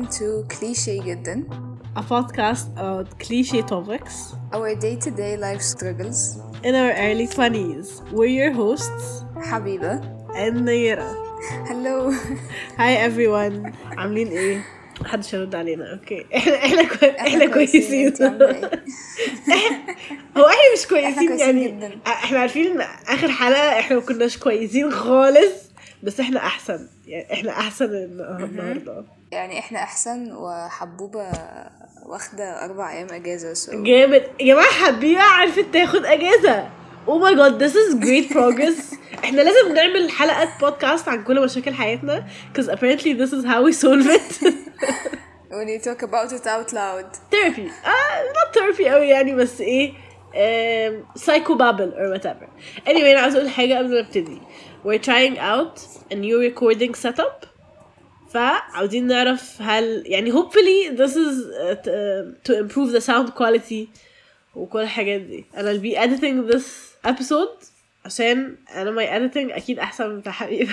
to Cliche جدا, a podcast about cliche topics, our day-to-day life struggles. in our early 20s. We're your hosts, حبيبة and Naira. hello. Hi everyone. عاملين ايه؟ محدش يرد علينا. اوكي احنا كويسين. انتي عاملة ايه؟ هو احنا مش كويسين كويسين يعني جداً. احنا عارفين ان اخر حلقة احنا ما كناش كويسين خالص, بس احنا احسن, يعني احنا احسن النهارده. يعني احنا احسن, وحبوبة واخدة 4 أيام اجازة. جامد يا جماعه. حبيبه عرفت تاخد اجازه. Oh my god, this is great progress. احنا لازم نعمل حلقه بودكاست عن كل مشاكل حياتنا, because apparently this is how we solve it. when you talk about it out loud. therapy. Not therapy قوي يعني, بس ايه, psychobabble or whatever. Anyway, انا عايز اقول حاجه قبل ما نبتدي. We're trying out a new recording setup. فعاوزين نعرف هل يعني hopefully this is to improve the sound quality وكل الحاجات دي. أنا I'll be editing this episode عشان أنا my editing أكيد أحسن من حبيبة.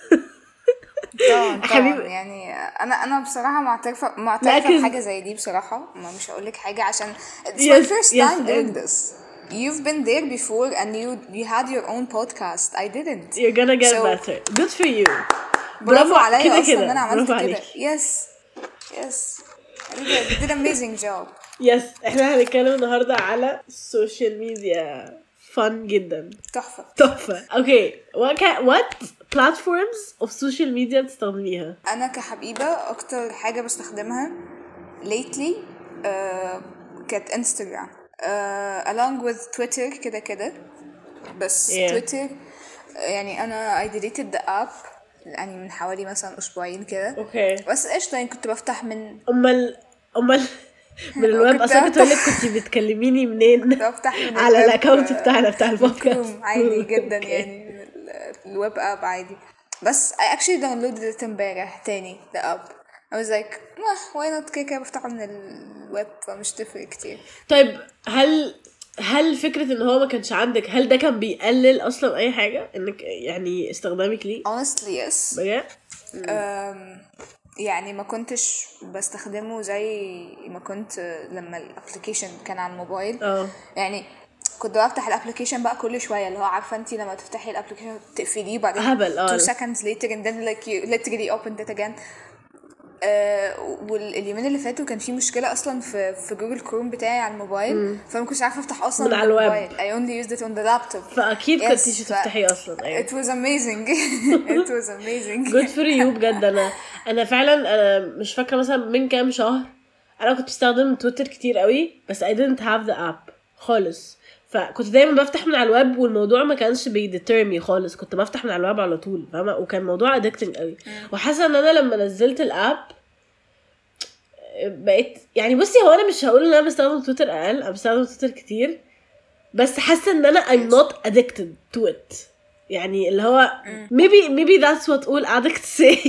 طبعا يعني أنا بصراحة معترفة بحاجة زي دي بصراحة. ما مش هقولك حاجة عشان it's my first time doing this. You've been there before and you had your own podcast. I didn't. You're gonna get better. Good for you. برافو عليا أصلا إن أنا عملت برافو كده. عليك. Yes. You did amazing job. Yes, احنا هنتكلم النهاردة على السوشيال ميديا. fun جدا. تحفة. Okay, what platforms of social media بتستخدميها؟ أنا كحبيبة أكتر حاجة بستخدمها lately كانت انستغرام, along with تويتر كده بس تويتر يعني أنا I deleted the app يعني من حوالي مثلا أسبوعين كده. Okay. بس قشطة يعني كنت بفتح من أمال من الويب. أصلا كنت أقولك كنت بتكلميني منين على الأكاونت بتاعنا بتاع البودكاست. عادي جدا يعني من الويب اب عادي. بس I actually downloaded it امبارح تاني the app. I was like why not كده بفتحه من الويب فمش تفرق كتير. طيب هل فكرة ان هو ما كانش عندك, هل ده كان بيقلل اصلا اي حاجة انك يعني استخدامك ليه؟ honestly yes. بجد؟ يعني ما كنتش بستخدمه زي ما كنت لما الابليكيشن كان على الموبايل. يعني كنت بفتح الابليكيشن بقى كل شويه, اللي هو عارفه انت لما تفتحي الابليكيشن تقفليه بعدين هبل 2 seconds later and then like you literally opened it again. واليومين اللي فاتوا كان في مشكله اصلا في جوجل كروم بتاعي على الموبايل, فما كنتش عارفه افتح اصلا من على الويب. I only used it on the laptop. فاكيد كنتيش تفتحي اصلا. أيوة. It was amazing. It was amazing. good for you بجد. انا فعلا انا مش فاكره مثلا من كام شهر انا كنت بستخدم تويتر كتير قوي, بس I didn't have the app خالص. فكنت دايما بفتح من على الويب, والموضوع ما كانش بيديترمي خالص, كنت بفتح من على الويب على طول, فاهمه؟ وكان موضوع addicting قوي. وحاسه ان انا لما نزلت الاب بقيت يعني, بصي هو انا مش هقول ان انا بستخدم تويتر اقل, انا بستخدم تويتر كتير, بس حاسه ان انا I'm not addicted to it. يعني اللي هو maybe that's what all addicts say.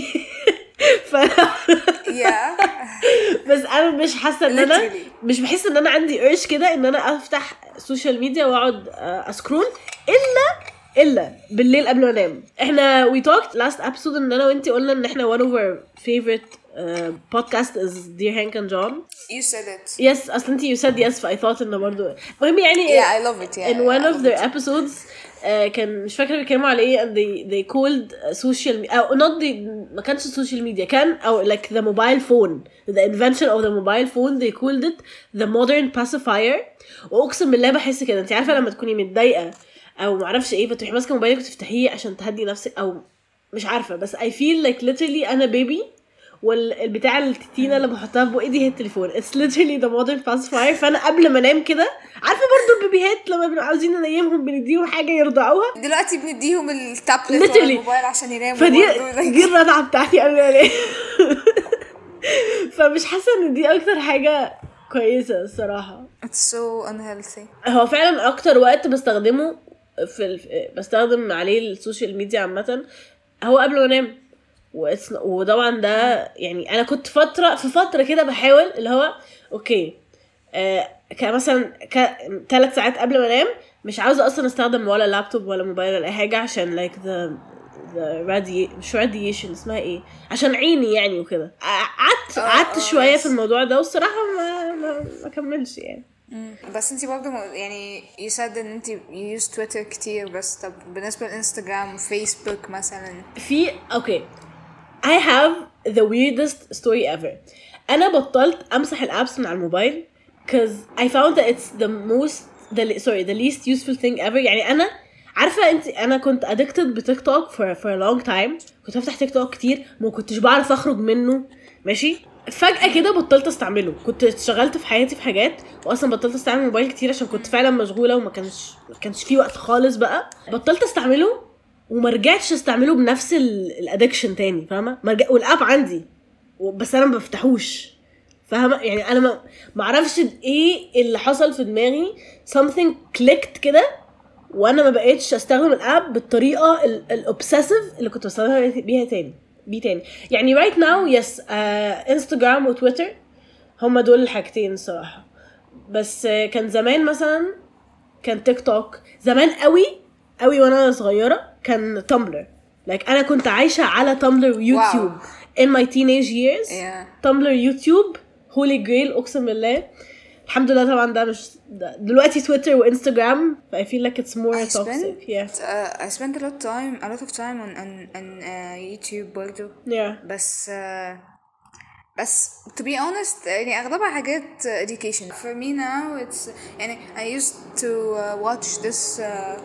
بس انا مش حاسه ان انا مش بحس ان انا عندي urge كده ان انا افتح سوشيال ميديا واقعد اسكرول الا بالليل قبل ما انام. احنا we talked last episode ان انا وانتي قلنا ان احنا one of our favorite podcast is Dear Hank and John. You said it. Yes, اصلا انتي you said yes, I thought انه برضو مهم يعني. Yeah, I love it. In one of their episodes كان مش فاكره بيتكلموا على ايه, and they called social أو not ما كانش social media, كان أو like the mobile phone, the invention of the mobile phone, they called it the modern pacifier. واقسم بالله بحس كده, انت عارفه لما تكوني متضايقه او معرفش ايه, فتروحي ماسكه موبايلك وتفتحيه عشان تهدي نفسك, او مش عارفه, بس I feel like literally انا بيبي, والبتاع التتينه اللي بحطها في بقي دي هي التليفون. It's literally the modern pacifier. فانا قبل ما انام كده, عارفه برضو البيبيهات لما بنبقى عاوزين ننيمهم بنديهم حاجه يرضعوها, دلوقتي بنديهم التابلت ولا الموبايل عشان يناموا. فدي الرضعه بتاعتي قبل ما انام. فمش حاسه ان دي اكتر حاجه كويسه الصراحه. It's so unhealthy. هو فعلا اكتر وقت بستخدمه بستخدم عليه السوشيال ميديا عامه هو قبل ما انام. وطبعا ده يعني انا كنت في فتره كده بحاول اللي هو اوكي كمثلا 3 ساعات قبل ما انام مش عاوزه اصلا استخدم ولا لابتوب ولا موبايل ولا اي حاجه, عشان like مش radiation اسمها ايه عشان عيني يعني وكده. قعدت شويه في الموضوع ده والصراحه ما كملش يعني. بس انتي برضه يعني you said ان انتي you use تويتر كتير بس طب بالنسبة للانستجرام وفيسبوك مثلا في okay I have the weirdest story ever. انا بطلت امسح الابس من على الموبايل cause I found that it's the least useful thing ever. يعني انا عارفه انا كنت addicted بتيك توك for a long time. كنت بفتح تيك توك كتير ما كنتش بعرف اخرج منه ماشي. فجأة كده بطلت استعمله. كنت اشتغلت في حياتي في حاجات واصلا بطلت استعمل الموبايل كتير عشان كنت فعلا مشغوله وما كانش في وقت خالص بقى. بطلت استعمله وما رجعتش استعمله بنفس الادكشن تاني فاهمه. والاب عندي بس انا ما بفتحوش فاهمه. يعني انا ما اعرفش ايه اللي حصل في دماغي something clicked كده وانا ما بقيتش استخدم الاب بالطريقه الاوبسيسيف اللي كنت بستخدمها بيها تاني يعني right now yes انستغرام وتويتر هما دول الحاجتين الصراحه. بس كان زمان مثلا كان تيك توك زمان قوي وانا صغيره كان تامبلر. انا كنت عايشه على تامبلر ويوتيوب in my teenage years. تامبلر يوتيوب هولي جريل اقسم بالله. الحمد لله طبعا ده مش دلوقتي تويتر وانستغرام. I feel like it's more toxic. I spent a lot of time on YouTube برضو. بس to be honest يعني أغلبها حاجات education. For me now it's يعني I used to watch this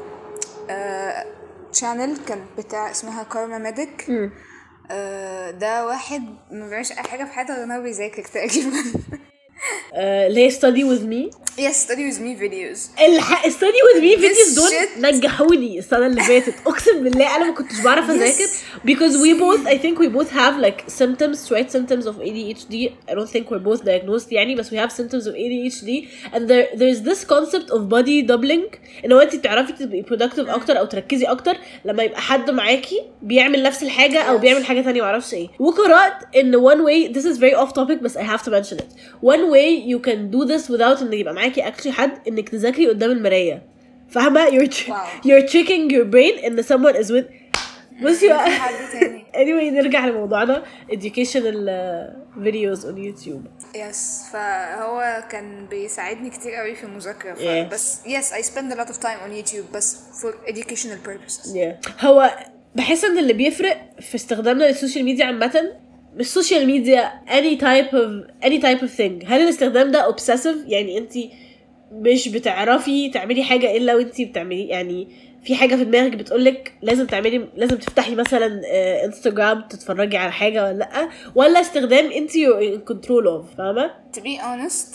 channel كان بتاع اسمها كارما ميديك. ده واحد ما بيعملش أي حاجة في حياته غير إنه بيذاكر تقريبا. ليه study with me study with me videos. study with me videos دول نجحوني السنة اللي فاتت أقسم بالله. أنا ما كنتش بعرف أذاكر because I think we both have like slight symptoms of ADHD. I don't think we're both diagnosed يعني بس we have symptoms of ADHD and there's this concept of body doubling إنه أنت بتعرفي تبقي productive أكتر أو تركزي أكتر لما يبقى حد معاكي بيعمل نفس الحاجة أو بيعمل حاجة تانية معرفش إيه. وقرأت إن one way this is very off topic بس I have to mention it. One way you can do this without إن يبقى معاكي actually حد إنك تذاكري قدام المراية فاهمة. you're tricking your brain إن someone is with بصي anyway نرجع لموضوعنا educational videos on YouTube. فهو كان بيساعدني كتير قوي في المذاكرة بس I spend a lot of time on YouTube بس for educational purposes. هو بحس إن اللي بيفرق في استخدامنا للسوشيال ميديا عامة مش سوشيال ميديا any type of thing. هل الاستخدام ده obsessive يعني انتي مش بتعرفي تعملي حاجة إلا وانتي بتعملي يعني في حاجة في دماغك بتقولك لازم تفتحي مثلا انستغرام تتفرجي على حاجة ولا لأ ولا استخدام انتي in control of فاهمة. To be honest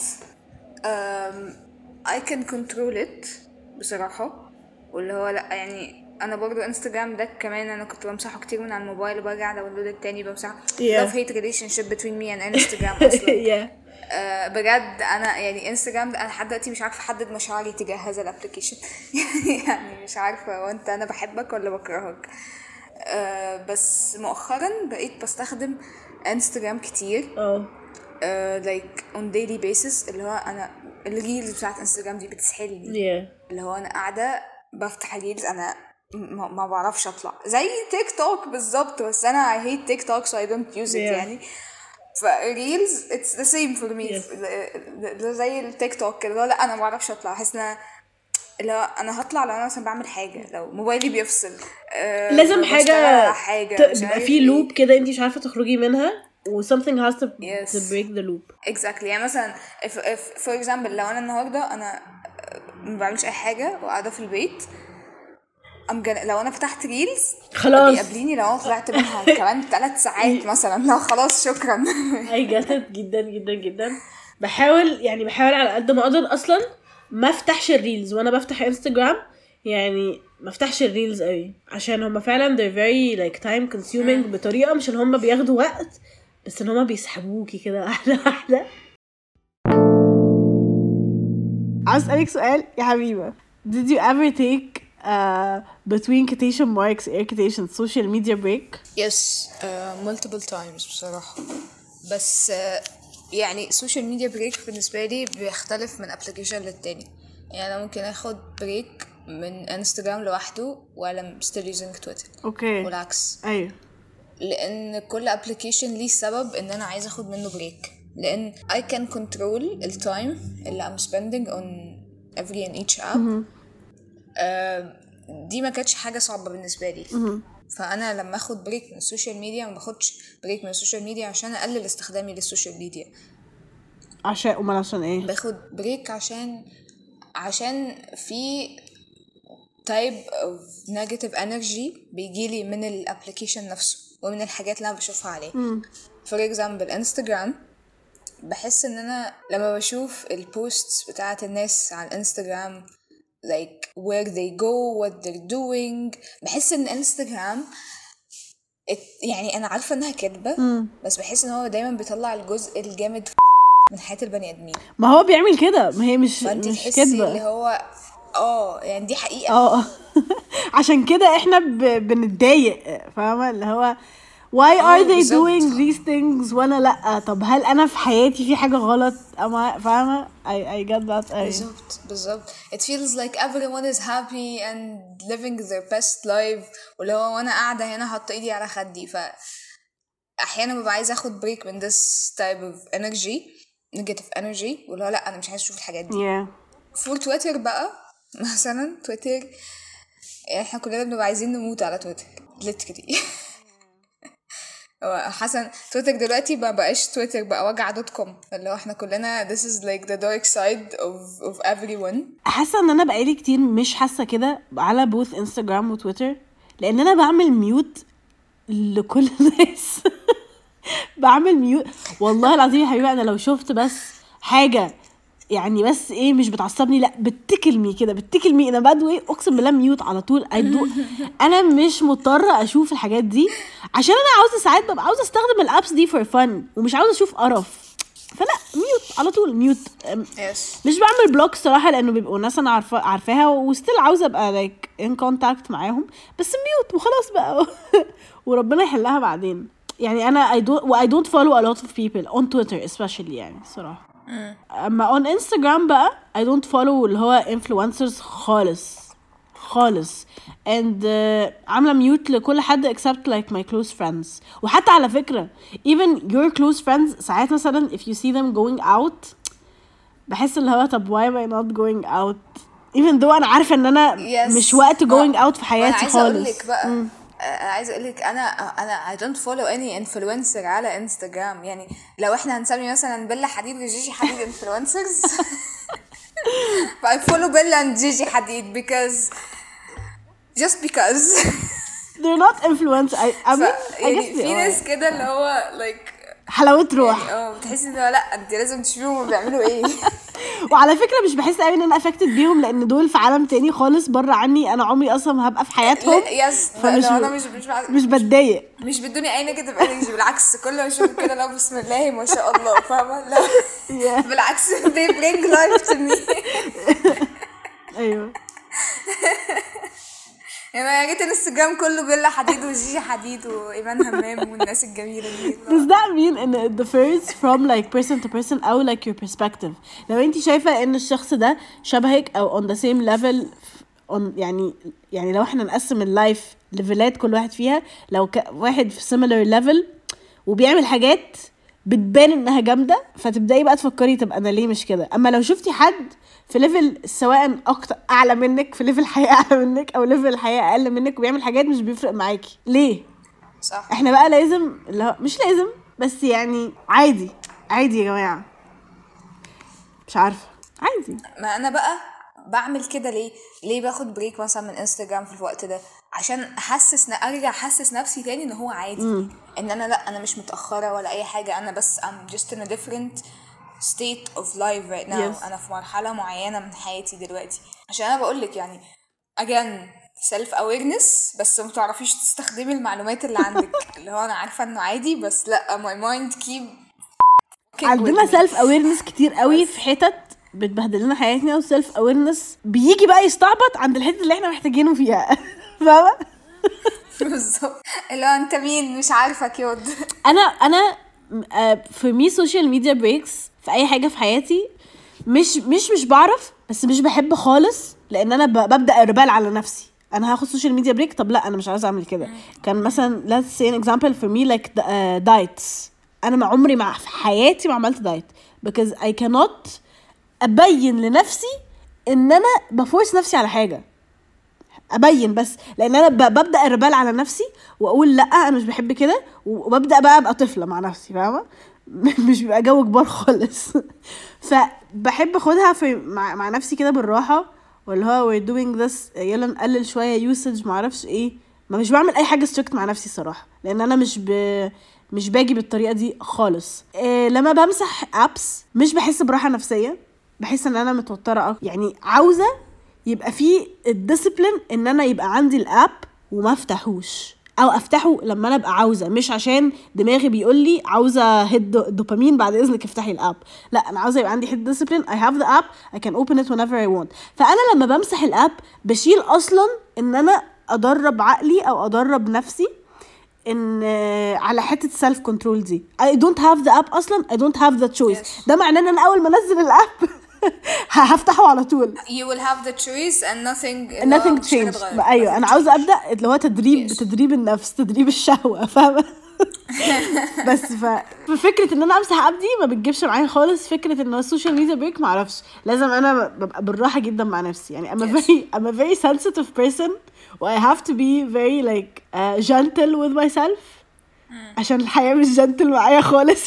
I can control it بصراحة. واللي هو لأ يعني انا برضو انستغرام ده كمان انا كنت بمسحه كتير من على الموبايل وبرجع داونلود التاني بمسحه. love hate relationship between me and Instagram اصلا. بجد انا يعني انستغرام انا لحد دلوقتي مش عارفه احدد مشاعري تجاه هذا الابلكيشن. يعني مش عارفه وانت انا بحبك ولا بكرهك. بس مؤخرا بقيت بستخدم انستغرام كتير like on daily basis. اللي هو انا الريلز بتاعت انستغرام دي بتسحلني. اللي هو انا قاعده بفتح ريلز انا ما بعرفش اطلع زي تيك توك بالظبط بس انا I hate TikTok so I don't use it يعني. فالريلز it's the same for me. زي التيك توك كده لا انا ما بعرفش اطلع. احس ان لا انا هطلع لو انا مثلا بعمل حاجه لو موبايلي بيفصل لازم حاجه تبقى في لوب كده انت مش عارفه تخرجي منها و something has to break the loop. exactly. يعني مثلا if for example لو انا النهارده انا ما بعملش اي حاجه وقاعده في البيت لو انا فتحت ريلز خلاص بيقابليني لو طلعت منها كمان 3 ساعات مثلا لا خلاص شكرا. اي جاتت جدا جدا جدا. بحاول على قد ما اقدر اصلا ما افتحش الريلز وانا بفتح انستغرام. يعني ما افتحش الريلز قوي عشان هم فعلا they're very like time consuming بطريقه مش ان هم بياخدوا وقت بس ان هم بيسحبوكي كده واحده. عاوز اسالك سؤال يا حبيبه. did you ever take between quotation marks air quotation social media break? yes multiple times بصراحة. بس يعني social media break بالنسبة لي بيختلف من application للتاني. يعني أنا ممكن أخد break من انستغرام لوحده ولا still using تويتر. اوكي والعكس. ايوه لان كل ابلكيشن ليه سبب ان انا عايزه اخد منه بريك، لان I can control the time اللي I'm spending on every and each app. دي ما كانتش حاجه صعبه بالنسبه لي. فانا لما اخد بريك من السوشيال ميديا، ما باخدش بريك من السوشيال ميديا عشان اقلل استخدامي للسوشيال ميديا. عشان ايه باخد بريك؟ عشان في type of negative energy بيجيلي من الابليكيشن نفسه ومن الحاجات اللي انا بشوفها عليه. for example انستغرام، بحس ان انا لما بشوف البوستس بتاعت الناس على الانستغرام like where they go what they're doing، بحس ان انستغرام يعني انا عارفه انها كدبه، بس بحس ان هو دايما بيطلع الجزء الجامد من حياه البني ادمين. ما هو بيعمل كده، ما هي مش كدبه اللي هو يعني دي حقيقه. عشان كده احنا بنتضايق، فاهمه؟ اللي هو why are they doing these things وانا لا؟ طب هل انا في حياتي في حاجه غلط؟ اما فاهمه I get that. بالظبط it feels like everyone is happy and living their best life، واللي هو وانا قاعده هنا حاطه ايدي على خدي. ف احيانا ببقى عايزه اخد بريك من this type of energy negative energy، واللي هو لا انا مش عايزه اشوف الحاجات دي. فور تويتر بقى مثلا، تويتر احنا كلنا بنبقى عايزين نموت على تويتر literally. حسن تويتر دلوقتي ما بقاش تويتر، بقى وجع.com، اللي هو احنا كلنا this is like the dark side of everyone. حاسه ان انا بقالي كتير مش حاسه كده على بوث انستغرام وتويتر، لان انا بعمل ميوت لكل الناس. بعمل ميوت والله العظيم يا حبيبي. انا لو شفت بس حاجه يعني بس ايه مش بتعصبني، لا بتكلمي انا بدوي اقسم بالله ميوت على طول. انا مش مضطره اشوف الحاجات دي، عشان انا عاوزه ساعات ببقى عاوزه استخدم الابس دي فور فن ومش عاوزه اشوف قرف، فلا ميوت على طول ميوت. مش بعمل بلوك صراحه، لانه بيبقوا ناس انا عارفاها وستيل عاوزه ابقى لايك ان كونتاكت معاهم، بس ميوت وخلاص بقى. وربنا يحلها بعدين. يعني انا I don't follow a lot of people on Twitter especially يعني صراحه. اما on Instagram بقى I don't follow اللي هو influencers خالص and عامله ميوت لكل حد except like my close friends. وحتى على فكره even your close friends ساعات مثلا if you see them going out بحس اللي هو طب why am I not going out even though انا عارفه ان انا مش وقت going out في حياتي خالص. عايزه اقول لك بقى عايزه اقول لك انا I don't follow any influencer على انستغرام. يعني لو احنا هنسمي مثلا بيلا حديد وجيجي حديد influencers I follow بيلا and جيجي حديد just because they're not influencers. I يعني في ناس كده اللي هو like حلاوه روح يعني بتحسي ان لا انت لازم تشوفيهم بيعملوا ايه. وعلى فكره مش بحس قوي ان انا افكتد بيهم، لان دول في عالم تاني خالص بره عني. انا عمري اصلا هبقى في حياتهم. فمش انا مش بتضايق، مش بدوني اي نيجاتيف انرجي. بالعكس كل ما اشوف كده لا بسم الله ما شاء الله فاهمه، لا بالعكس they bring life to me. ايوه يعني يا ريت الانستجرام كله بيلا حديد وجيجي حديد وايمان همام والناس الجميله دي. Does that mean ان the differs from like person to person او like your perspective؟ لو انت شايفه ان الشخص ده شبهك او on the same level on يعني لو احنا نقسم اللايف ليفلات كل واحد فيها، لو واحد في similar level وبيعمل حاجات بتبان انها جامده فتبداي بقى تفكري طب انا ليه مش كده. اما لو شفتي حد في ليفل سواء اكتر اعلى منك، في ليفل حياه اعلى منك او ليفل حياه اقل منك وبيعمل حاجات مش بيفرق معاكي ليه. صح. احنا بقى لازم لا مش لازم بس يعني عادي يا جماعه، مش عارفه عادي. ما انا بقى بعمل كده ليه باخد بريك مثلا من انستغرام في الوقت ده؟ عشان ارجع احسس نفسي تاني ان هو عادي. ان انا لا انا مش متاخره ولا اي حاجه، انا بس I'm just in a different state of life right now. Yes. انا في مرحله معينه من حياتي دلوقتي. عشان انا بقولك يعني again self awareness، بس ما تعرفيش تستخدمي المعلومات اللي عندك. اللي هو انا عارفه انه عادي بس لا my mind keep عندنا self awareness كتير قوي في حتت بتبهدل لنا حياتنا، والسيلف اويرنس بيجي بقى يستعبط عند الحته اللي احنا محتاجينه فيها. فاهمه بالظبط. اللي هو انت مين مش عارفه كيود. انا في مي سوشيال ميديا بريكس في اي حاجه في حياتي مش بعرف، بس مش بحب خالص، لان انا ببدا اربال على نفسي. انا هاخد سوشيال ميديا بريك، طب لا انا مش عايزه اعمل كده. كان مثلا let's say an example for me like diets. انا ما عمري في حياتي ما عملت دايت because I cannot ابين لنفسي ان انا بفورس نفسي على حاجه، ابين بس، لان انا ببدا اربال على نفسي واقول لا انا مش بحب كده، وببدا بقى ابقى طفله مع نفسي، فاهمه؟ مش بيبقى جو كبار خالص. فبحب اخدها في مع نفسي كده بالراحه، واللي هو we're doing this، يلا نقلل شويه usage، معرفش ايه. ما مش بعمل اي حاجه strict مع نفسي الصراحه، لان انا مش باجي بالطريقه دي خالص. لما بمسح ابس مش بحس براحه نفسيه، بحس ان انا متوتره يعني عاوزه يبقى في الديسيبلين ان انا يبقى عندي الاب وما افتحوش، او افتحه لما انا ابقى عاوزه، مش عشان دماغي بيقول لي عاوزه هيد دوبامين بعد اذنك افتحي الاب. لا انا عاوزه يبقى عندي هيد ديسيبلين. I have the app I can open it whenever I want. فانا لما بمسح الاب بشيل اصلا ان انا ادرب عقلي او ادرب نفسي ان على حته سيلف كنترول دي. I don't have the app اصلا. I don't have the choice. Yes. ده معناه ان انا اول ما انزل الاب هفتحه على طول. You will have the choice and nothing changed. ايوه انا عاوزه ابدا اللي هو تدريب النفس، تدريب الشهوه، فاهمه؟ بس ففكره ان انا امسح ابدي ما بتجيبش معايا خالص. فكره ان السوشيال ميديا بريك ما اعرفش، لازم انا ببقى بالراحه جدا مع نفسي يعني. I'm a very sensitive person و I have to be very like gentle with myself عشان الحياه مش gentle معايا خالص.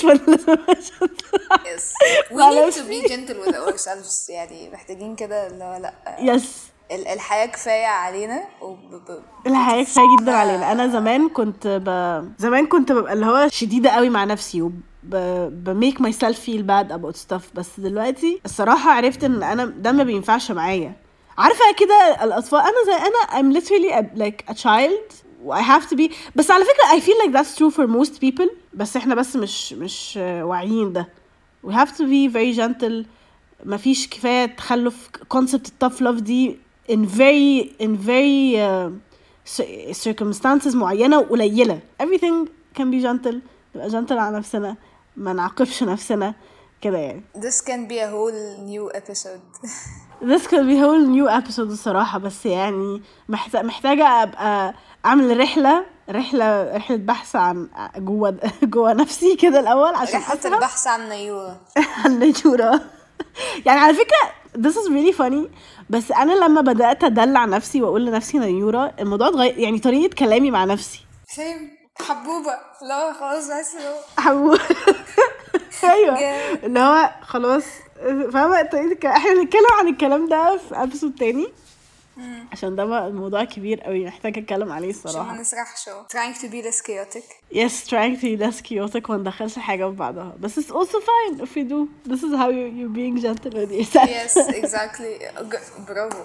Yes. We need to be gentle with ourselves يعني محتاجين كده اللي هو لا. Yes. الحياة كفاية علينا الحياة كفاية جدا علينا. أنا زمان كنت ببقى اللي هو شديدة قوي مع نفسي make myself feel bad about stuff. بس دلوقتي الصراحة عرفت إن أنا ده ما بينفعش معايا. عارفة كده الأطفال، I'm literally like a child I have to be. بس على فكرة I feel like that's true for most people، بس إحنا بس مش واعيين ده. we have to be very gentle. ما فيش كفاية تخلف concept tough love دي in very circumstances معينة وقليلة. everything can be gentle. نبقى gentle على نفسنا، ما نعاقبش نفسنا كده يعني. This can be a whole new episode. This can be a whole new episode الصراحة. بس يعني محتاجة أبقى أعمل رحلة بحث عن جوا نفسي كده الأول عشان رحلة البحث عن نيورة. عن نيورة. يعني على فكرة this is really funny، بس أنا لما بدأت أدلع نفسي وأقول لنفسي نيورة الموضوع اتغير. يعني طريقة كلامي مع نفسي فاهم حبوبة، لا خلاص بس حبوبة. أيوة اللي هو خلاص فاهمة طريقة احنا نتكلم عن الكلام ده في ابسود تاني عشان ده الموضوع كبير قوي محتاج اتكلم عليه الصراحة. عشان ما نسرحش. trying to be less chaotic. Yes, trying to be less chaotic وما ندخلش حاجة في بعضها. بس it's also fine if you do. This is how you're being gentle with yourself. Yes, exactly. برافو.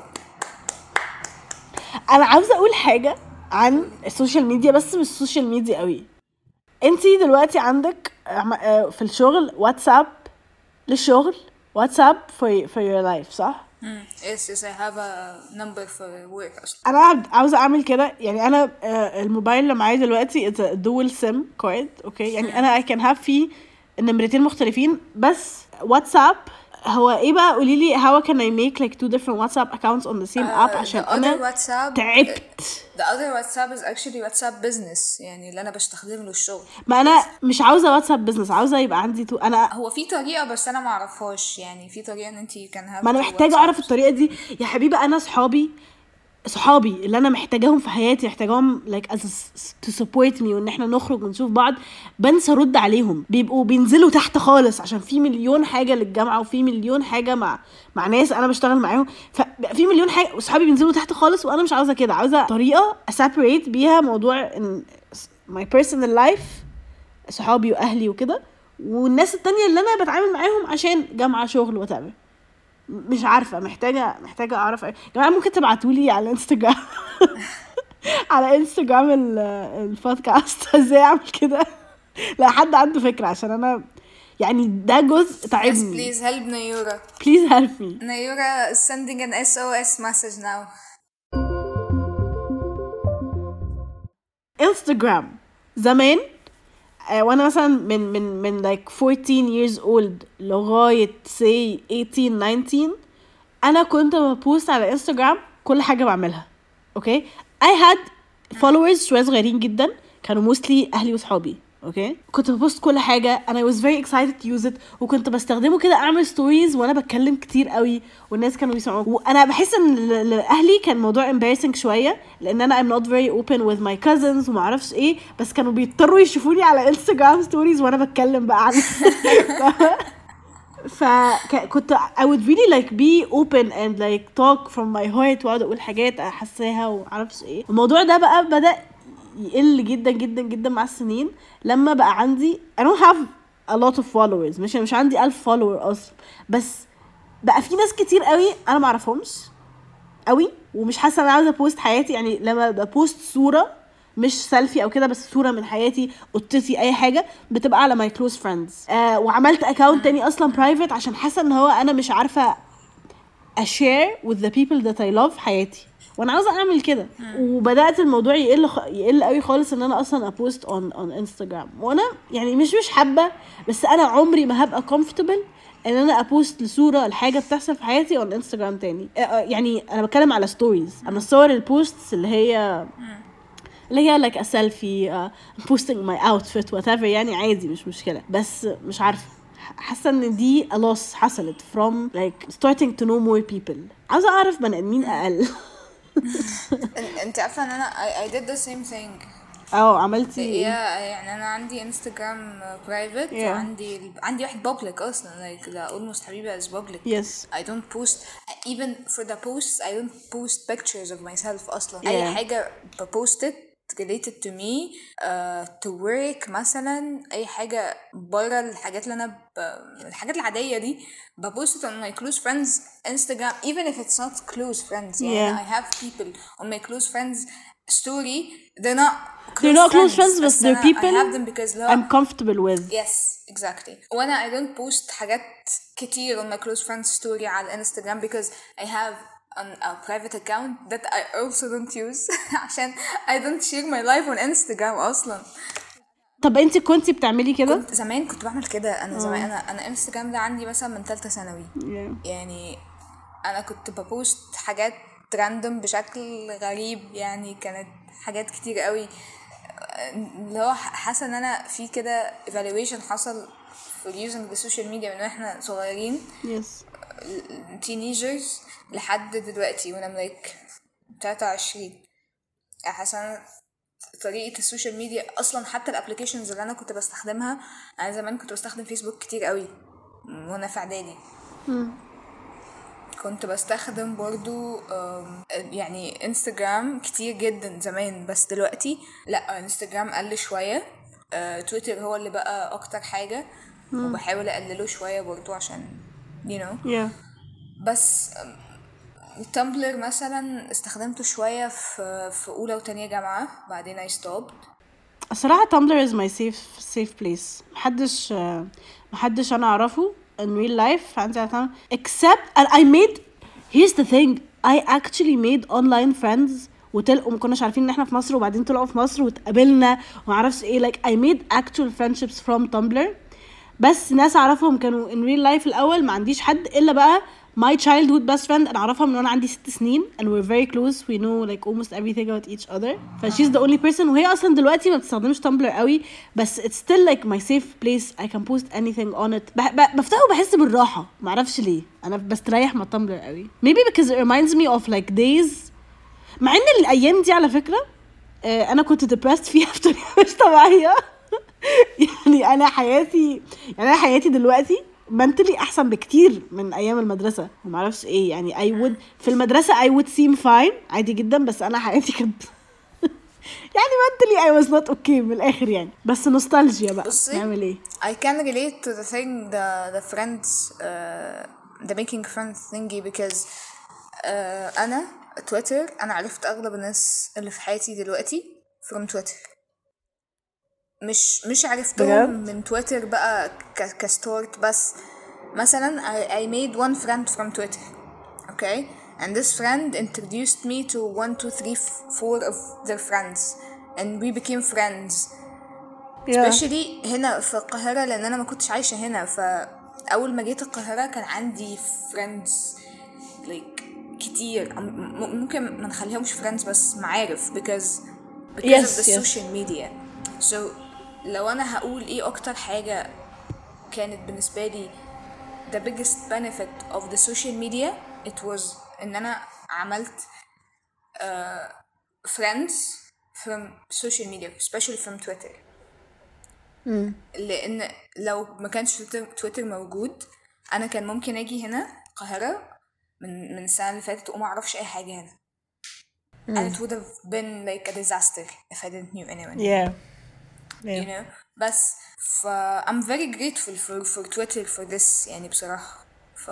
أنا عاوزة أقول حاجة عن السوشيال ميديا، بس مش السوشيال ميديا قوي. انتي دلوقتي عندك في الشغل واتساب للشغل، واتساب for your life، صح؟ Yes, I have a number for work أصلا. أنا عاوزة أعمل كده يعني. أنا الموبايل اللي معايا دلوقتي it's a dual SIM card، أوكي؟ يعني أنا I can have فيه نمرتين مختلفين. بس واتساب هو إيه بقى؟ قوليلي how can I make like 2 different WhatsApp accounts on the same app عشان أنا تعبت. The other WhatsApp is actually WhatsApp business يعني اللي أنا بستخدمه للشغل. ما أنا مش عاوزة واتساب بزنس، عاوزة يبقى عندي أنا هو في طريقة بس أنا معرفهاش يعني. في طريقة إن أنتي can have. ما أنا محتاجة أعرف الطريقة دي يا حبيبة. أنا صحابي اللي انا محتاجاهم في حياتي، محتاجاهم like as to support me وان احنا نخرج ونشوف بعض، بنسى ارد عليهم. بيبقوا بينزلوا تحت خالص عشان في مليون حاجه للجامعه وفي مليون حاجه مع ناس انا بشتغل معاهم، ففي مليون حاجه وصحابي بينزلوا تحت خالص. وانا مش عاوزه كده، عاوزه طريقه separate بيها موضوع ان my personal life صحابي واهلي وكده، والناس التانية اللي انا بتعامل معاهم عشان جامعه شغل وتعمل. مش عارفه، محتاجه اعرف. يا جماعه ممكن تبعتولي على انستغرام على انستغرام البودكاست ازاي اعمل كده؟ لا حد عنده فكره عشان انا يعني ده جزء تعبني. Yes, please help نيورة. Please help me. نيورة is sending an SOS message now. انستغرام زمان وانا مثلا من like 14 years old لغايه say 18 19 انا كنت ببوست على انستغرام كل حاجه بعملها. اوكي I had followers شويه صغيرين جدا كانوا mostly اهلي وصحابي. اوكي كنت ببوست كل حاجه and I was very excited to use it وكنت بستخدمه كده اعمل ستوريز وانا بتكلم كتير قوي والناس كانوا بيسمعوا. وانا بحس ان لاهلي كان موضوع embarrassing شويه لان انا I'm not very open with my cousins وما اعرفش ايه بس كانوا بيضطروا يشوفوني على انستغرام ستوريز وانا بتكلم بقى عن فكنت I would really like be open and like talk from my heart واقعد اقول حاجات احساها وعارفش ايه. الموضوع ده بقى بدأ يقل جدا جدا جدا مع السنين لما بقى عندي I don't have a lot of followers مش عندي 1000 follower اصلا بس بقى في ناس كتير قوي انا ما اعرفهمش قوي ومش حاسه انا عاوزه ابوست حياتي. يعني لما ببوست صوره مش سيلفي او كده بس صوره من حياتي قطتي اي حاجه بتبقى على my close friends. وعملت اكاونت تاني اصلا private عشان حاسه ان هو انا مش عارفه share with the people that I love حياتي وانا عاوزه اعمل كده. وبدات الموضوع يقل قوي خالص ان انا اصلا ابوست on انستغرام وانا يعني مش حابه بس انا عمري ما هبقى comfortable ان انا ابوست لصوره الحاجه بتحصل في حياتي on انستغرام تاني. يعني انا بتكلم على ستوريز اما الصور البوستس اللي هي like a selfie posting my outfit whatever يعني عادي مش مشكله بس مش عارفه حاسه ان دي a loss حصلت from like starting to know more people. عاوزه اعرف بني ادمين اقل. انت عارفه ان انا I did the same thing. عملتي ايه؟ يعني انا عندي انستغرام برايفت وعندي واحد public اصلا like the almost حبيبه is public. Yes. I don't post even for the posts I don't post pictures of myself اصلا. اي حاجه ببوستت related to me to work مثلا اي حاجه بره الحاجات اللي انا الحاجات العاديه دي ببوست on my close friends Instagram even if it's not close friends. يعني I have people on my close friends story they're not close friends but they're people I have them because I'm comfortable with. Yes exactly. وانا I don't post حاجات كتير on my close friends story على Instagram because I have a private account that I also don't use عشان I don't share my life on Instagram أصلا. طب انت كنتي بتعملي كده؟ زمان كنت بعمل كده. انا زمان انا انستجرام ده عندي مثلا من 3 ثانوي. يعني انا كنت ببوست حاجات راندوم بشكل غريب يعني كانت حاجات كتير قوي اللي هو حاسه ان انا في كده evaluation حصل for using the social media من واحنا صغيرين teenagers لحد دلوقتي وانا ملاك 23. حاسه طريقه السوشيال ميديا اصلا حتى الابلكيشنز اللي انا كنت بستخدمها. انا زمان كنت بستخدم فيسبوك كتير قوي وانا في اعدادي. كنت بستخدم برضو يعني انستجرام كتير جدا زمان بس دلوقتي لا انستجرام قل شويه. تويتر هو اللي بقى اكتر حاجه وبحاول اقلله شويه برضو عشان بس تمبلر مثلا استخدمته شويه في اولى وتانية جامعه بعدين I stopped. الصراحه تمبلر is my safe place. محدش انا اعرفه in real life عندي على تمبلر except and I made here's the thing I actually made online friends وما كناش عارفين ان احنا في مصر وبعدين طلعوا في مصر واتقابلنا وما اعرفش ايه like I made actual friendships from Tumblr. بس ناس اعرفهم كانوا in real life الاول ما عنديش حد الا بقى my childhood best friend انا اعرفها من وانا عندي 6 سنين and we're very close we know like almost everything about each other. she's the only person وهي اصلا دلوقتي ما بتستخدمش Tumblr قوي بس it's still like my safe place I can post anything on it. بفتحه وبحس بالراحه ما اعرفش ليه انا بستريح مع Tumblr قوي maybe because it reminds me of like days مع ان الايام دي على فكره انا كنت depressed فيها بطريقه مش طبيعيه. يعني انا حياتي دلوقتي mentally احسن بكتير من ايام المدرسه وما اعرفش ايه. يعني في المدرسه I would seem fine عادي جدا بس انا حياتي كانت يعني mentally I was not okay من الاخر يعني بس نوستالجيا بقى نعمل ايه. I can relate to the thing the friends the making friends thingy because انا تويتر انا عرفت اغلب الناس اللي في حياتي دلوقتي from تويتر. مش عرفتهم من تويتر بقى كستورت بس مثلا I made one friend from Twitter okay and this friend introduced me to 1 2 3 4 of their friends and we became friends especially هنا في القاهرة لأن أنا ما كنتش عايشة هنا. فأول ما جيت القاهرة كان عندي friends like كتير. ممكن ما نخليهمش friends بس معارف because of the social media. So لو أنا هقول إيه أكتر حاجة كانت بالنسبة لي the biggest benefit of the social media, it was إن أنا عملت friends from social media especially from Twitter. لأن لو ما كانش تويتر موجود أنا كان ممكن أجي هنا القاهرة من السنة اللي فاتت وما أعرفش أي حاجة هنا. and it would have been like a disaster if I didn't know anyone. You know. بس I'm very grateful for Twitter for this يعني بصراحة.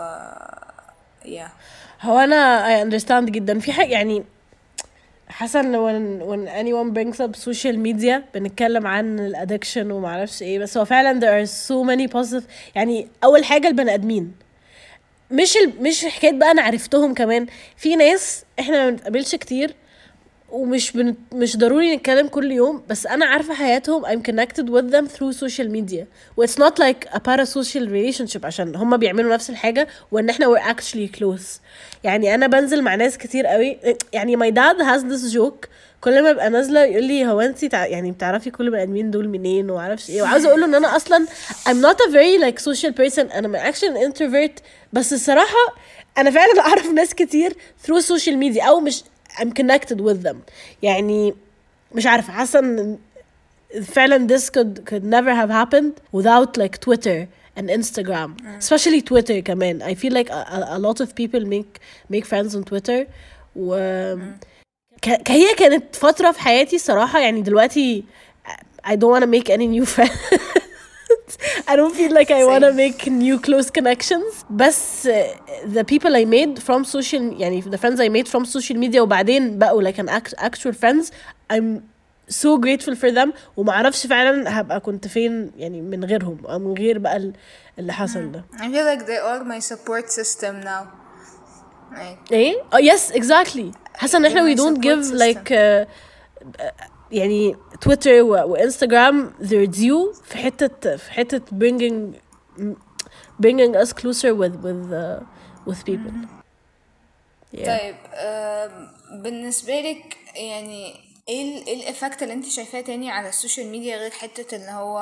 هو أنا I understand جدا في حاجة يعني حسن when anyone brings up social media بنتكلم عن الادكشن ومعرفش ايه بس هو فعلا there are so many positive. يعني اول حاجة البني ادمين مش حكاية بقى انا عرفتهم كمان في ناس احنا ما بنتقابلش كتير مش ضروري نتكلم كل يوم بس انا عارفة حياتهم I'm connected with them through social media و it's not like a parasocial relationship عشان هم بيعملوا نفس الحاجة وان احنا we're actually close. يعني انا بنزل مع ناس كتير قوي يعني my dad has this joke كل ما ابقى نازله يقول لي هو انت يعني بتعرفي كل البني ادمين دول منين وعارفش ايه وعاوزه اقول له ان انا اصلا I'm not a very like social person انا actually an introvert بس الصراحه انا فعلا اعرف ناس كتير through social media او مش I'm connected with them. يعني مش عارفه حاسه ان فعلا this could never have happened without like Twitter and Instagram especially Twitter كمان. I feel like a lot of people make friends on Twitter و هي كانت فترة في حياتي صراحة. يعني دلوقتي I don't want to make any new friends. I don't feel like I want to make new close connections بس the people I made from social يعني the friends I made from social media وبعدين بقوا like an actual friends I'm so grateful for them وما اعرفش فعلا هبقى كنت فين يعني من غيرهم او من غير بقى اللي حصل ده. I feel like they are my support system now. ايه yes exactly. حاسه ان احنا we don't give like يعني تويتر وانستغرام their due في حته bringing us closer with people. طيب بالنسبه لك يعني ايه الافكت اللي انت شايفاه تاني على السوشيال ميديا غير حته ان هو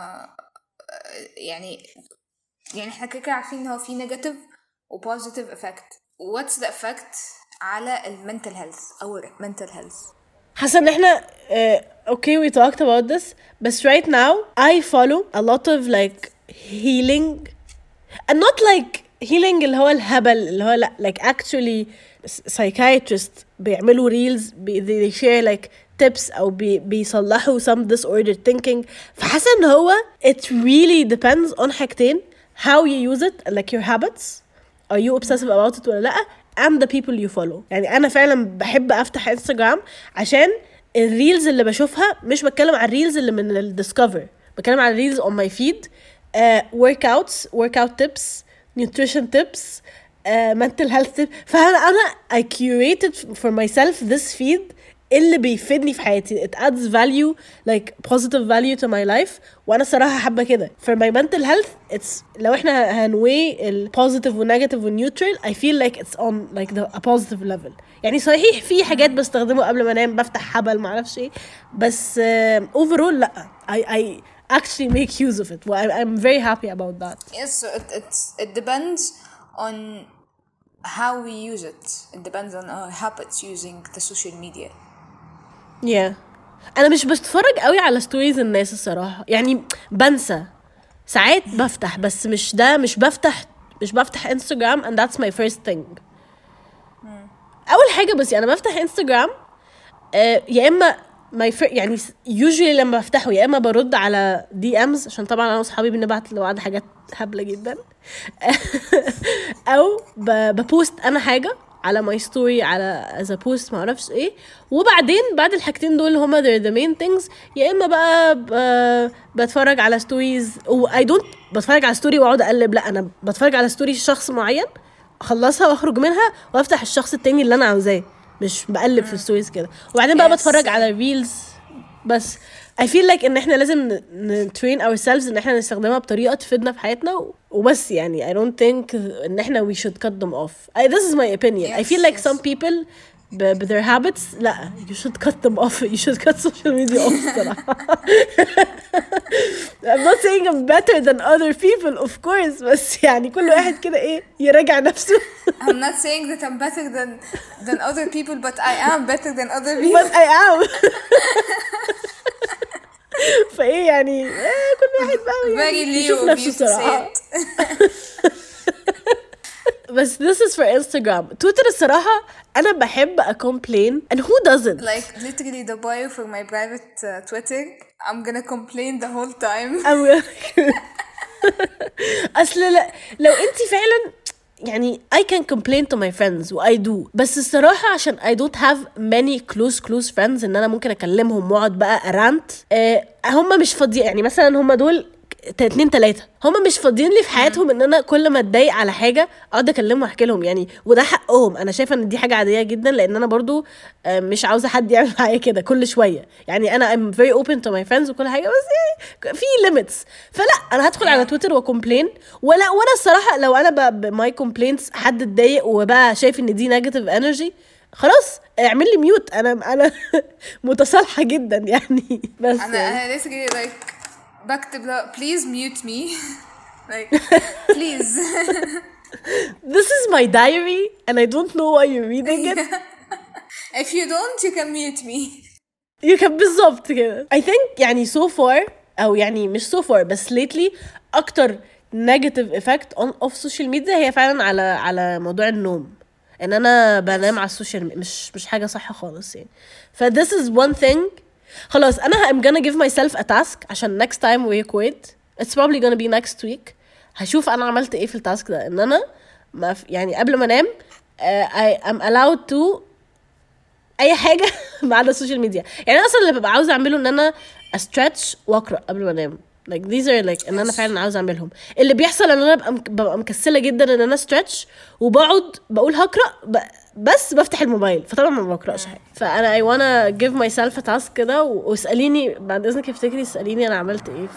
يعني احنا كده عارفين ان هو في نيجاتيف وبوزيتيف افكت. what's the effect على المنتل health او mental health؟ حاسه ان احنا okay we talked about this but right now I follow a lot of like healing and not like healing اللي هو الهبل اللي هو لا like actually psychiatrists بيعملوا reels they share like tips او بيصلحوا some disordered thinking. فحاسه ان هو it really depends on حاجتين how you use it like your habits are you obsessive about it ولا لا and the people you follow. يعني انا فعلا بحب افتح انستغرام عشان الريلز اللي بشوفها مش بتكلم على الريلز اللي من الديسكفر بتكلم على الريلز on my feed workout tips nutrition tips mental health tips. فانا I curated for myself this feed اللي بيفيدني في حياتي it adds value like positive value to my life وانا صراحة حابة كده. for my mental health it's لو احنا هنوي ال positive و negative و neutral I feel like it's on like a positive level. يعني صحيح في حاجات بستخدمه قبل ما انام بفتح حبل معرفش ايه بس overall لا I actually make use of it. I'm very happy about that. Yes, so it depends on how we use it. It depends on our habits using the social media. yeah انا مش بتفرج قوي على ستوريز الناس الصراحه. يعني بنسى ساعات بفتح بس مش بفتح انستغرام and that's my first thing. اول حاجه بس انا بفتح انستغرام يا اما يعني usually لما بفتحه يا اما برد على DMs عشان طبعا انا واصحابي بنبعت لبعض حاجات هبله جدا او ببوست انا حاجه على ماي ستوري على as a post ما اعرفش ايه وبعدين بعد الحاجتين دول هما they're the main things. يا اما بقى بتفرج على ستوريز و I don't بتفرج على ستوري واقعد اقلب لا انا بتفرج على ستوري شخص معين اخلصها واخرج منها وافتح الشخص التاني اللي انا عاوزاه مش بقلب في الستوريز كده وبعدين بقى بتفرج على ريلز بس. I feel like ان احنا لازم train ourselves ان احنا نستخدمها بطريقة تفيدنا في حياتنا وبس يعني. I don't think ان احنا we should cut them off. This is my opinion. I feel like some people with their habits لا you should cut them off. You should cut social media off صراحة. I'm not saying I'm better than other people of course, بس يعني كل واحد كده ايه يراجع نفسه. I'm not saying that I'm better than other people, but I am better than other people. But I am. فايه يعني كل واحد بقى يعني يشوف نفسه صراحة. بس this is for Instagram. Twitter الصراحة أنا بحب complain and who doesn't? Like literally the bio for my private Twitter, I'm gonna complain the whole time. أصل لو أنتي فعلا يعني I can complain to my friends و I do, بس الصراحة عشان I don't have many close friends إن أنا ممكن أكلمهم وأقعد بقى أرانت. هم مش فاضيين يعني مثلا هم دول 2-3 هم مش فاضيين لي في حياتهم ان انا كل ما اتضايق على حاجه اقعد اكلمهم واحكي لهم يعني. وده حقهم. انا شايفه ان دي حاجه عاديه جدا لان انا برضو مش عاوزه حد يعمل معايا كده كل شويه يعني. انا I'm very open to my friends وكل حاجه بس يعني في limits. فلا انا هدخل على تويتر وكومبلين وانا الصراحه لو انا my complaints حد اتضايق وبقى شايف ان دي negative energy خلاص اعمل لي ميوت. انا متصالحه جدا يعني. بس انا basically like بكتب له please mute me like please. This is my diary and I don't know why you're reading it. If you don't you can mute me. You can بالظبط كده. I think يعني so far أو يعني مش so far بس lately أكتر negative effect of social media هي فعلا على موضوع النوم. إن أنا بنام على السوشيال مش حاجة صح خالص يعني. this is one thing. خلاص أنا I'm gonna give myself a task عشان next time we quit. It's probably gonna be next week. هشوف أنا عملت إيه في التاسك ده. إن أنا يعني قبل ما أنام I am allowed to أي حاجة ما عدا السوشيال ميديا. يعني أصلا اللي ببقى عاوزة أعمله إن أنا استرتش وأقرأ قبل ما أنام. like these are like إن أنا فعلا عاوزة أعملهم. اللي بيحصل إن أنا ببقى مكسلة جدا إن أنا استرتش وبقعد بقول هقرأ بس بفتح الموبايل فطبعا ما بقرأش حاجة. فأنا I wanna give myself a task كده واسأليني بعد إذنك افتكري اسأليني أنا عملت إيه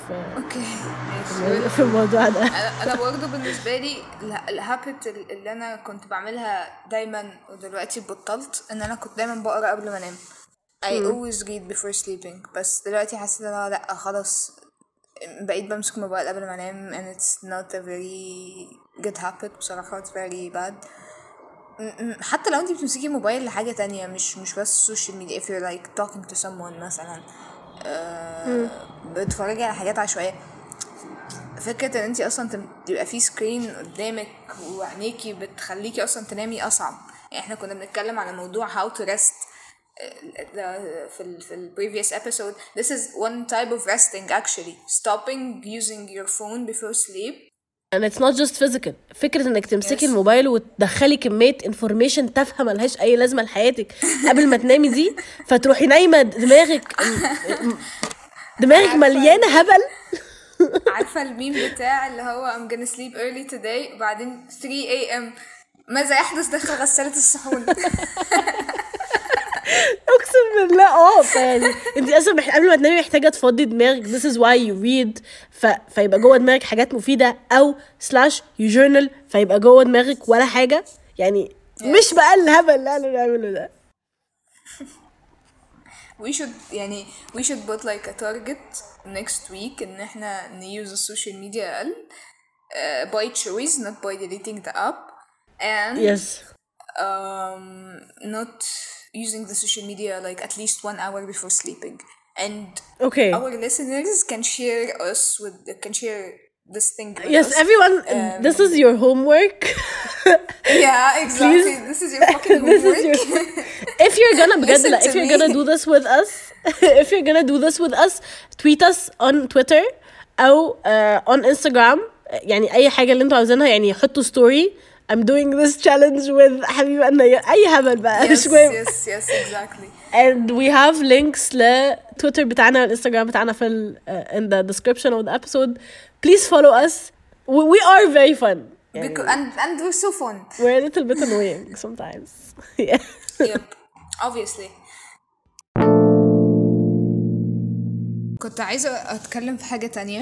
في الموضوع ده. أنا برضه بالنسبة لي الهابت اللي أنا كنت بعملها دايما ودلوقتي بطلت إن أنا كنت دايما بقرأ قبل ما أنام. I always read before sleeping. بس دلوقتي حسيت إن أنا لأ خلاص بقيت بمسك موبايل قبل ما أنام and it's not a very good habit بصراحة. it's very bad. حتى لو انتي بتمسكي موبايل لحاجة تانية مش بس السوشيال ميديا. if you're like talking to someone مثلا بتفرجي على حاجات عشوائية. فكرة ان انتي اصلا تبقى في سكرين قدامك وعينيكي بتخليكي اصلا تنامي اصعب. يعني احنا كنا بنتكلم على موضوع how to rest في ال previous episode. This is one type of resting actually. stopping using your phone before sleep. and it's not just physical. فكرة انك تمسكي الموبايل وتدخلي كمية information تافهة ملهاش اي لازمة لحياتك قبل ما تنامي دي فتروحي نايمة دماغك مليانة هبل. عارفة الميم بتاع اللي هو I'm gonna sleep early today وبعدين 3 AM ماذا يحدث داخل غسالة الصحون. اقسم بالله يعني انت اصلا قبل ما تنامي محتاجه تفضي دماغك. this is why you read فيبقى جوه دماغك حاجات مفيده او you journal فيبقى جوه دماغك ولا حاجه يعني. مش بقى الهبل اللي انا بعمله ده. we should put like a target next week ان احنا نuse السوشيال ميديا اقل by choice not by deleting the app and yes not using the social media like at least 1 hour before sleeping. and okay our listeners can share this thing with yes us. everyone this is your homework. yeah exactly. Please. This is your fucking homework. if you're gonna do this with us if you're gonna do this with us tweet us on Twitter أو on Instagram يعني أي حاجة اللي انتوا عاوزينها يعني. حطوا story I'm doing this challenge with حبيبة أنا أي هبل بقى. yes exactly. and we have links لتويتر بتاعنا والإنستغرام بتاعنا في in the description of the episode. please follow us. we are very fun and we're so fun. we're a little bit annoying sometimes. yeah. yep obviously. كنت عايزة اتكلم في حاجة تانية.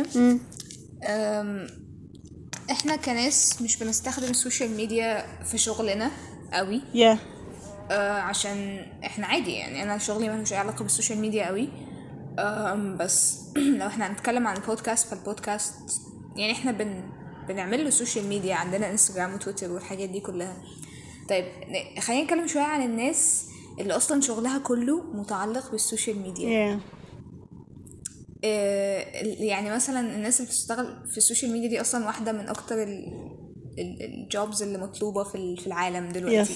احنا كناس مش بنستخدم السوشيال ميديا في شغلنا قوي. عشان احنا عادي، يعني انا شغلي ملوش اي علاقة بالسوشيال ميديا قوي. بس لو احنا هنتكلم عن البودكاست، فالبودكاست يعني احنا بنعمل له سوشيال ميديا، عندنا انستجرام وتويتر والحاجات دي كلها. طيب خلينا نتكلم شوية عن الناس اللي اصلا شغلها كله متعلق بالسوشيال ميديا. يعني مثلا الناس اللي بتشتغل في السوشيال ميديا دي اصلا واحدة من اكتر الجوبز اللي مطلوبة في العالم دلوقتي.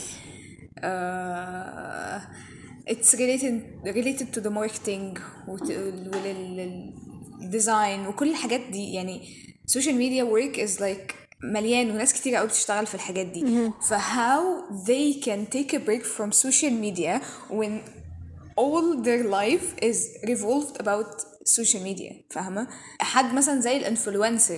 it's related to the marketing والdesign وكل الحاجات دي. يعني social media work is like مليان، وناس كتير قوي بتشتغل في الحاجات دي. how they can take a break from social media when all their life is revolved about social media. فاهمة؟ حد مثلا زي الانفلونسر،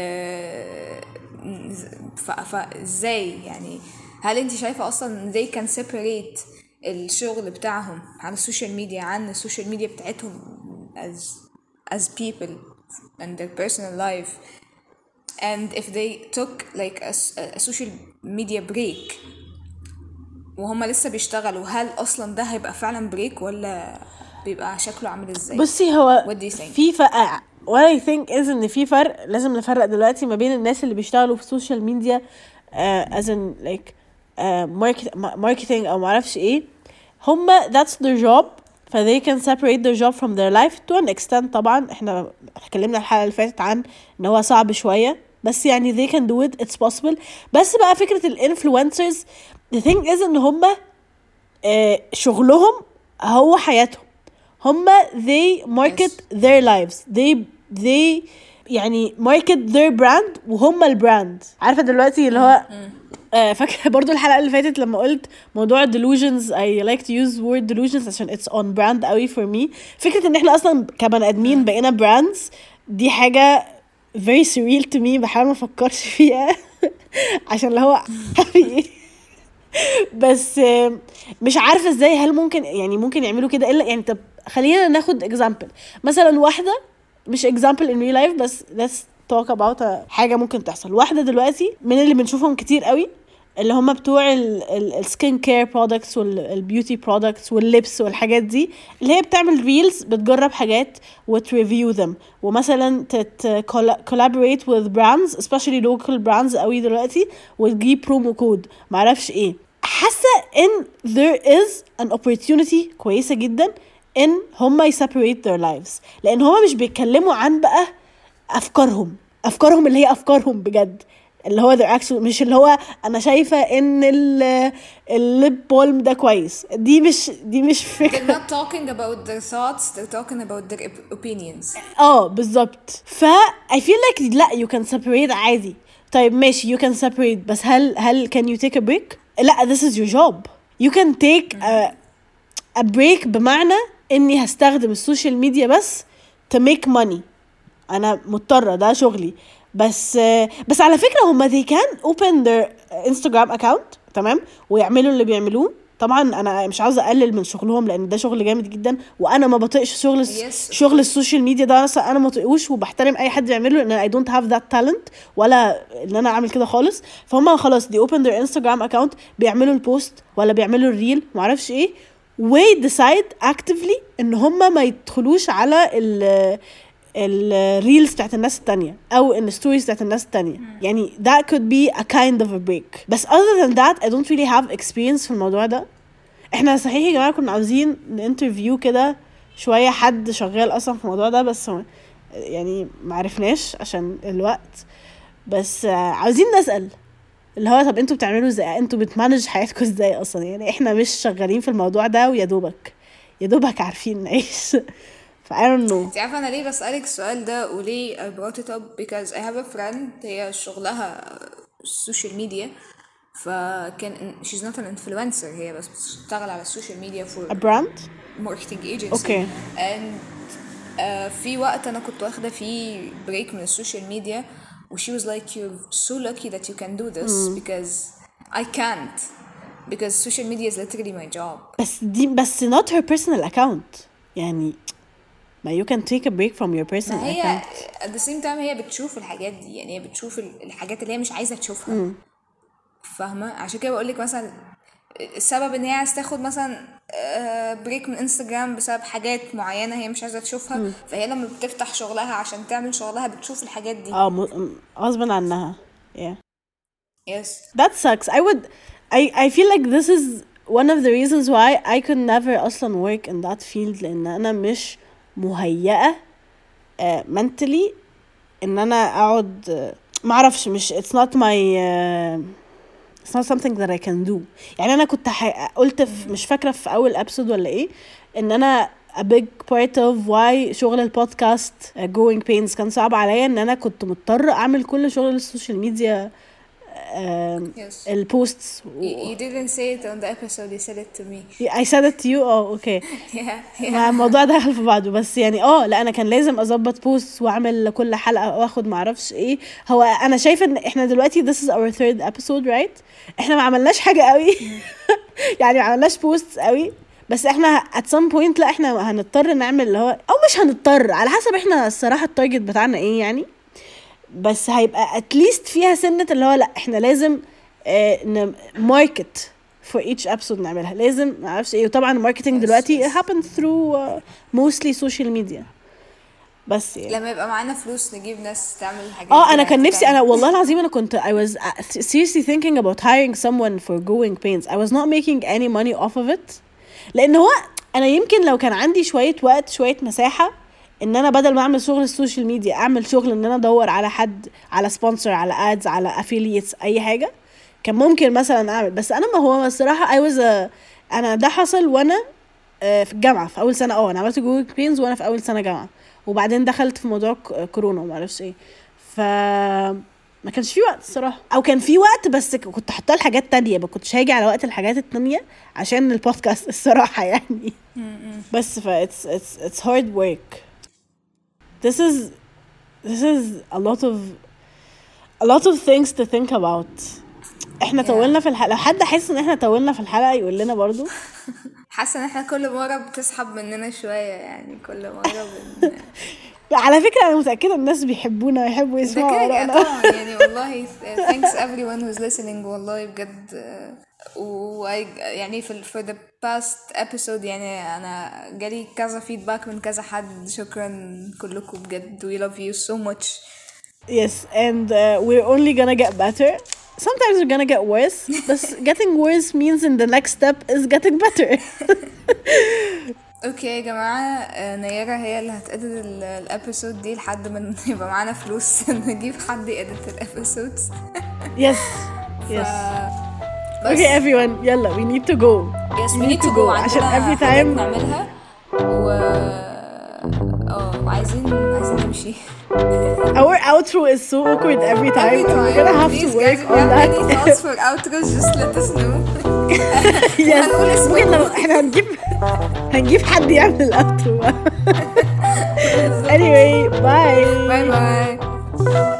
فازاي يعني هل انت شايفة اصلا they can separate الشغل بتاعهم على السوشيال ميديا عن السوشيال ميديا بتاعتهم as people and their personal life, and if they took like a social media break وهم لسه بيشتغلوا، هل اصلا ده هيبقى فعلا بريك ولا بيبقى شكله عامل ازاي؟ بصي هو في فرق. what I think is ان في فرق لازم نفرق دلوقتي ما بين الناس اللي بيشتغلوا في السوشيال ميديا as in like marketing او معرفش ايه. هما that's their job, ف they can separate their job from their life to an extent. طبعا احنا اتكلمنا الحلقة اللي فاتت عن ان هو صعب شوية، بس يعني they can do it, it's possible. بس بقى فكرة الانفلونسرز the thing is ان هما شغلهم هو حياتهم. هما they market their lives, they يعني market their brand وهما البراند. عارفة دلوقتي اللي هو فاكرة برضو الحلقة اللي فاتت لما قلت موضوع delusions, I like to use word delusions عشان it's on brand قوي for me. فكرة ان احنا اصلا كبني ادمين بقينا brands دي حاجة very surreal to me, بحاول ما افكرش فيها عشان اللي هو بس مش عارفة ازاي. هل ممكن يعملوا كده الا يعني. طب خلينا ناخد example مثلا واحدة, مش example in real life بس let's talk about حاجة ممكن تحصل. واحدة دلوقتي من اللي بنشوفهم كتير قوي اللي هم بتوع السكين كير برودكتس والبيوتي برودكتس واللبس والحاجات دي, اللي هي بتعمل ريلز بتجرب حاجات وتريفيو them, ومثلا collaborate with brands especially local brands قوي دلوقتي وتجيب برومو كود معرفش ايه. حاسة ان there is an opportunity كويسة جدا ان هم separate their lives, لان هم مش بيتكلموا عن بقى افكارهم اللي هي افكارهم بجد, اللي هو their actual, مش اللي هو انا شايفة ان الليب بالم ده كويس. دي مش فكرة. they're not talking about their thoughts, they're talking about their opinions. بالظبط. I feel like لا you can separate عادي. طيب ماشي you can separate, بس هل can you take a break؟ لا, this is your job. You can take a break بمعنى اني هستخدم السوشيال ميديا بس to make money, انا مضطرة ده شغلي. بس على فكرة هما they can open their Instagram account تمام ويعملوا اللي بيعملوه. طبعا انا مش عاوزة اقلل من شغلهم لان ده شغل جامد جدا, وانا ما بطيقش شغل السوشيال ميديا ده. انا ما بطيقوش وبحترم اي حد يعمله لان I don't have that talent ولا ان انا اعمل كده خالص. فهم خلاص they open their Instagram account, بيعملوا البوست ولا بيعملوا الريل معرفش ايه, we decide actively ان هم ما يدخلوش على الريلز بتاعت الناس التانية او الستوريز بتاعت الناس التانية. يعني that could be a kind of a break. بس other than that I don't really have experience في الموضوع ده. احنا صحيح يا جماعة كنا عاوزين نinterview كده شوية حد شغال اصلا في الموضوع ده, بس يعني معرفناش عشان الوقت. بس عاوزين نسأل اللي هو طب انتوا بتعملوا ازاي, انتوا بتمانج حياتكم ازاي اصلا؟ يعني احنا مش شغالين في الموضوع ده ويا دوبك عارفين نعيش. I don't know. عارفة أنا ليه بسألك السؤال ده وليه I brought it up because I have a friend هي شغلها السوشيال ميديا, فكان she's not an influencer, هي بس بتشتغل على السوشيال ميديا for a brand marketing agency. okay. and في وقت أنا كنت واخدة فيه بريك من السوشيال ميديا و she was like you're so lucky that you can do this because I can't, because social media is literally my job. بس not her personal account. يعني ما you can take a break from your personal ما هي account. at the same time هي بتشوف الحاجات دي، يعني هي بتشوف الحاجات اللي هي مش عايزة تشوفها. فاهمة؟ عشان كده بقولك مثلا السبب ان هي عايزة تاخد مثلا بريك من انستجرام بسبب حاجات معينة هي مش عايزة تشوفها. فهي لما بتفتح شغلها عشان تعمل شغلها بتشوف الحاجات دي. غصبا عنها. Yeah. Yes. That sucks. I feel like this is one of the reasons why I could never أصلا work in that field, لأن أنا مش مهيئة mentally إن أنا أقعد معرفش، مش it's not something that I can do. يعني أنا كنت قلت مش فاكرة في أول episode ولا إيه إن أنا a big part of why شغل البودكاست growing pains كان صعب عليا، إن أنا كنت مضطر أعمل كل شغل السوشيال ميديا Yes. البوستس. You didn't say it on the episode, you said it to me. I said it to you. Okay. Yeah. الموضوع دخل في بعضه، بس يعني لا انا كان لازم اظبط بوست واعمل كل حلقه واخد معرفش ايه. هو انا شايفه ان احنا دلوقتي this is our third episode right. احنا ما عملناش حاجه قوي يعني ما عملناش بوست قوي، بس احنا at some point لا احنا هنضطر نعمل اللي هو او مش هنضطر على حسب احنا الصراحه التارجت بتاعنا ايه يعني، بس هيبقى at least فيها سنة اللي هو لا احنا لازم market for each episode نعملها، لازم معرفش ايه. وطبعا marketing دلوقتي happens through mostly social media. بس يعني لما يبقى معانا فلوس نجيب ناس تعمل حاجات. انا كان نفسي، انا والله العظيم انا كنت I was seriously thinking about hiring someone for growing pains. I was not making any money off of it، لان هو انا يمكن لو كان عندي شوية وقت شوية مساحة ان انا بدل ما اعمل شغل السوشيال ميديا اعمل شغل ان انا ادور على حد، على سبونسر، على ادز، على افيليتس، اي حاجه كان ممكن مثلا اعمل. بس انا ما هو الصراحه انا ده حصل وانا في الجامعه في اول سنه. انا عملت جوجل بينز وانا في اول سنه جامعه، وبعدين دخلت في موضوع كورونا وما اعرفش ايه، ما كانش في وقت الصراحه، او كان في وقت بس كنت حاطه لحاجات تانية، ما كنتش هاجي على وقت الحاجات التانية عشان البودكاست الصراحه يعني. بس it's hard work. This is a lot of things to think about. احنا طولنا في الحلقة. لو حد حاسس ان احنا طولنا في الحلقة يقول لنا برضو. حاسة ان احنا كل مرة بتسحب مننا شوية، يعني كل مرة على فكرة انا متأكدة الناس بيحبونا ويحبوا يسمعوا آرائنا طبعا يعني. والله thanks everyone who's listening والله بجد. يعني for the past episode يعني أنا جالي كذا feedback من كذا حد. شكرا كلكم بجد. we love you so much. Yes, and we're only gonna get better. Sometimes we're gonna get worse, but getting worse means in the next step is getting better. اوكي يا جماعة، نيرة هي اللي هتأدت الابيسود دي لحد ما يبقى معانا فلوس نجيب حد يأدت الابيسودز. Yes. Okay everyone, يلا we need to go. Yes, we need to go عشان every time نعملها وعايزين نمشي. Our outro is so awkward every time. We're gonna have to work on that. Any thoughts for outros, just let us know. Yes. احنا هنجيب حد يعمل الاوترو. Anyway, bye. Bye.